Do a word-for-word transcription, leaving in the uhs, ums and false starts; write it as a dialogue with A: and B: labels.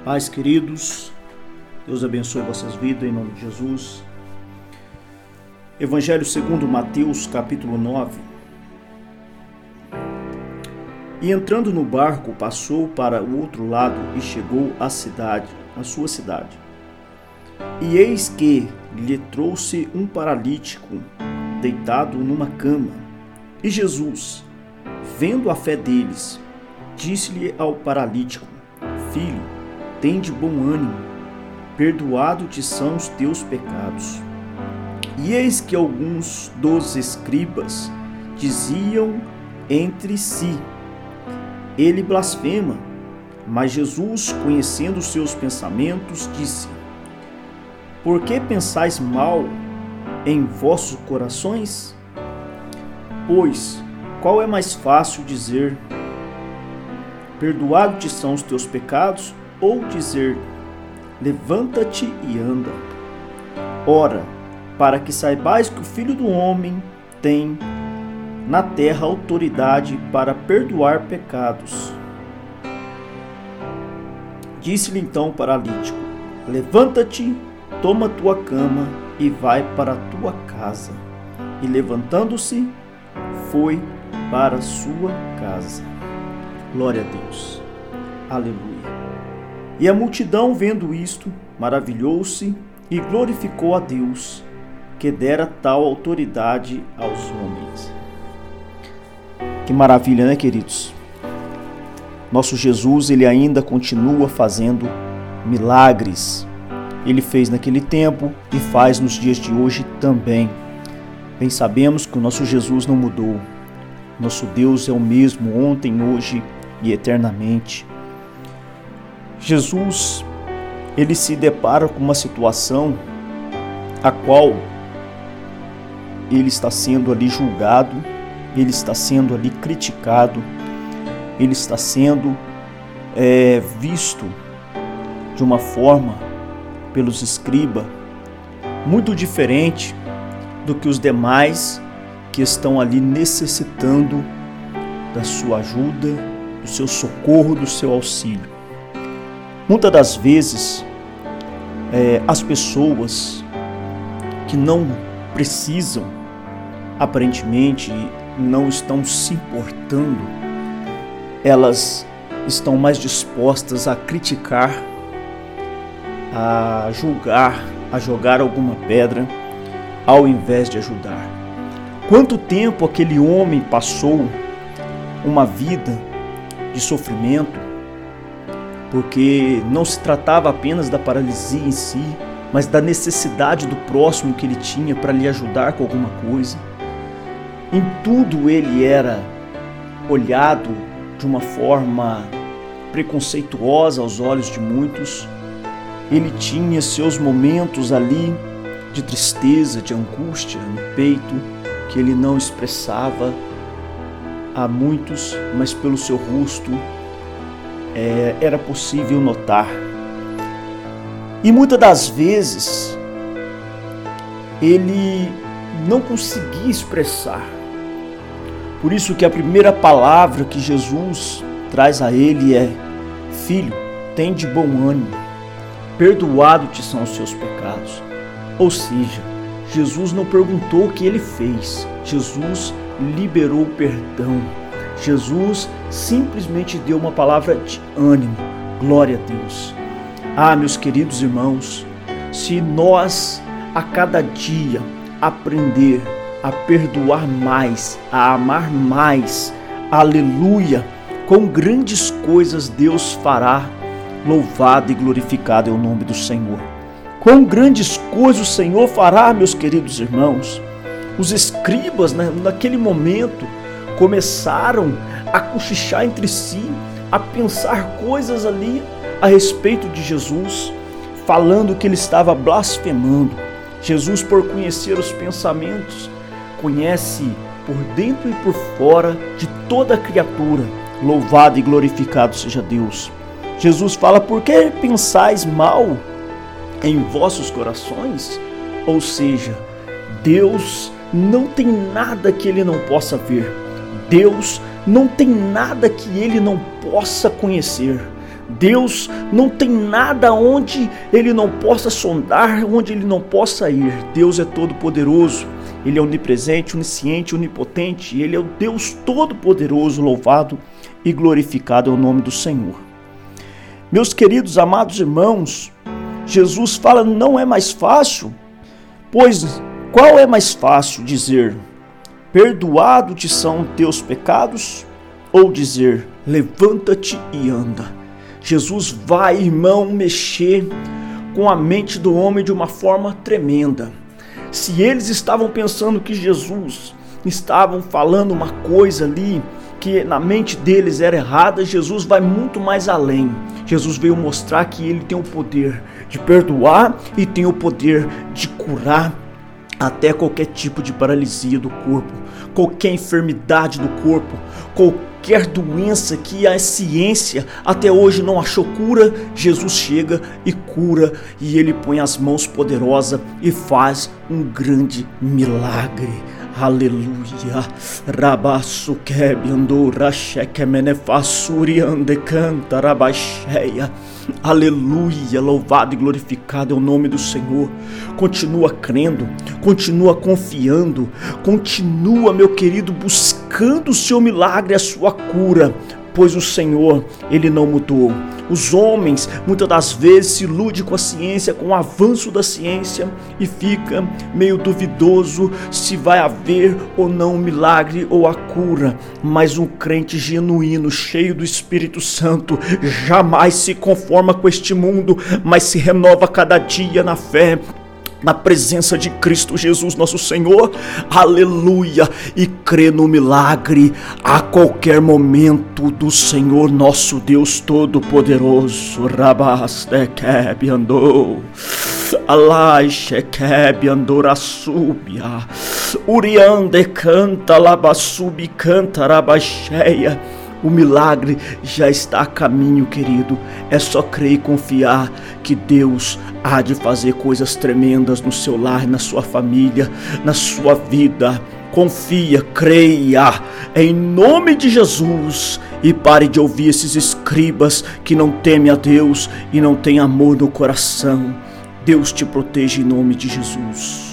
A: Pais queridos, Deus abençoe vossas vidas em nome de Jesus. Evangelho segundo Mateus, capítulo nove. E entrando no barco, passou para o outro lado e chegou à cidade, à sua cidade. E eis que lhe trouxe um paralítico deitado numa cama. E Jesus, vendo a fé deles, disse-lhe ao paralítico: Filho, tende bom ânimo, perdoado te são os teus pecados. E eis que alguns dos escribas diziam entre si: Ele blasfema. Mas Jesus, conhecendo os seus pensamentos, disse: Por que pensais mal em vossos corações? Pois, qual é mais fácil dizer: Perdoado te são os teus pecados, ou dizer: Levanta-te e anda? Ora, para que saibais que o Filho do Homem tem na terra autoridade para perdoar pecados. Disse-lhe então o paralítico: Levanta-te, toma tua cama e vai para a tua casa. E levantando-se, foi para a sua casa. Glória a Deus. Aleluia. E a multidão, vendo isto, maravilhou-se e glorificou a Deus, que dera tal autoridade aos homens. Que maravilha, né, queridos? Nosso Jesus, ele ainda continua fazendo milagres. Ele fez naquele tempo e faz nos dias de hoje também. Bem sabemos que o nosso Jesus não mudou. Nosso Deus é o mesmo ontem, hoje e eternamente. Jesus, ele se depara com uma situação a qual ele está sendo ali julgado, ele está sendo ali criticado, ele está sendo é, visto de uma forma pelos escribas muito diferente do que os demais que estão ali necessitando da sua ajuda, do seu socorro, do seu auxílio. Muitas das vezes, é, as pessoas que não precisam, aparentemente, não estão se importando, elas estão mais dispostas a criticar, a julgar, a jogar alguma pedra, ao invés de ajudar. Quanto tempo aquele homem passou uma vida de sofrimento, porque não se tratava apenas da paralisia em si, mas da necessidade do próximo que ele tinha para lhe ajudar com alguma coisa. Em tudo ele era olhado de uma forma preconceituosa aos olhos de muitos. Ele tinha seus momentos ali de tristeza, de angústia no peito, que ele não expressava a muitos, mas pelo seu rosto é, era possível notar. E muitas das vezes ele não conseguia expressar. Por isso que a primeira palavra que Jesus traz a ele é: Filho, tem de bom ânimo, perdoado te são os seus pecados. Ou seja, Jesus não perguntou o que ele fez, Jesus liberou o perdão. Jesus simplesmente deu uma palavra de ânimo. Glória a Deus. Ah, meus queridos irmãos, se nós a cada dia aprender a perdoar mais, a amar mais, aleluia, com grandes coisas Deus fará. Louvado e glorificado é o nome do Senhor. Quão grandes coisas o Senhor fará, meus queridos irmãos. Os escribas, né, naquele momento, começaram a cochichar entre si, a pensar coisas ali a respeito de Jesus, falando que ele estava blasfemando. Jesus, por conhecer os pensamentos, conhece por dentro e por fora de toda a criatura. Louvado e glorificado seja Deus. Jesus fala: Por que pensais mal em vossos corações? Ou seja, Deus não tem nada que ele não possa ver. Deus não tem nada que ele não possa conhecer. Deus não tem nada onde Ele não possa sondar, onde Ele não possa ir. Deus é todo poderoso, Ele é onipresente, onisciente, onipotente, Ele é o Deus todo-poderoso. Louvado e glorificado é o nome do Senhor. Meus queridos, amados irmãos, Jesus fala: não é mais fácil, pois qual é mais fácil dizer: perdoado te são teus pecados, ou dizer: levanta-te e anda? Jesus vai, irmão, mexer com a mente do homem de uma forma tremenda. Se eles estavam pensando que Jesus estavam falando uma coisa ali que na mente deles era errada, Jesus vai muito mais além. Jesus veio mostrar que ele tem o poder de perdoar e tem o poder de curar até qualquer tipo de paralisia do corpo, qualquer enfermidade do corpo, qualquer doença que a ciência até hoje não achou cura. Jesus chega e cura, e ele põe as mãos poderosas e faz um grande milagre. Aleluia. Rabaço quebiando rachekemenefasuri ande canta rabacheia. Aleluia, louvado e glorificado é o nome do Senhor. Continua crendo, continua confiando, continua, meu querido, buscando o seu milagre, a sua cura, pois o Senhor, Ele não mudou. Os homens, muitas das vezes, se iludem com a ciência, com o avanço da ciência, e fica meio duvidoso se vai haver ou não um milagre ou a cura. Mas um crente genuíno, cheio do Espírito Santo, jamais se conforma com este mundo, mas se renova cada dia na fé, na presença de Cristo Jesus nosso Senhor, aleluia, e crê no milagre a qualquer momento do Senhor nosso Deus Todo-Poderoso. Rabastekeb andou, Alaishekeb andorasubia, Uriande canta, Labasubi canta, Rabacheia. O milagre já está a caminho, querido. É só crer e confiar que Deus há de fazer coisas tremendas no seu lar, na sua família, na sua vida. Confia, creia, em nome de Jesus. E pare de ouvir esses escribas que não temem a Deus e não têm amor no coração. Deus te proteja em nome de Jesus.